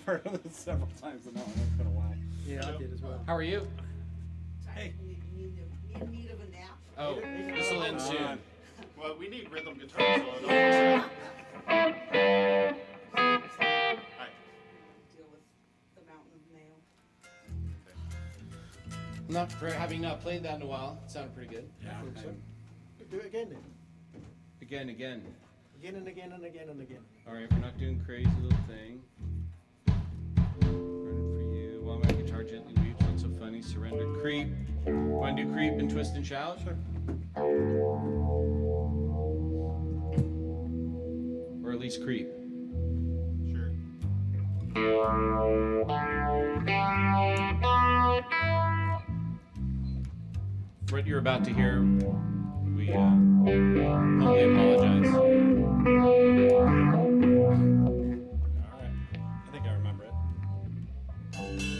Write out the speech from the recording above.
part of this several times, and that one has been a while. Yeah, I did as well. How are you? Hey. Need of a nap. Oh, this will end soon. Well, we need rhythm guitar, so don't Hi. Deal with the mountain of mail. Not for having not played that in a while. It sounded pretty good. Yeah. Do it again then. Again. Again and again and again and again. All right, we're not doing crazy little thing. Running for you. While my guitar gently weeps, not so funny. Surrender. Creep. Want to do creep and twist and shout? Sure. Or at least creep. Sure. For what you're about to hear, we humbly apologize. All right. I think I remember it.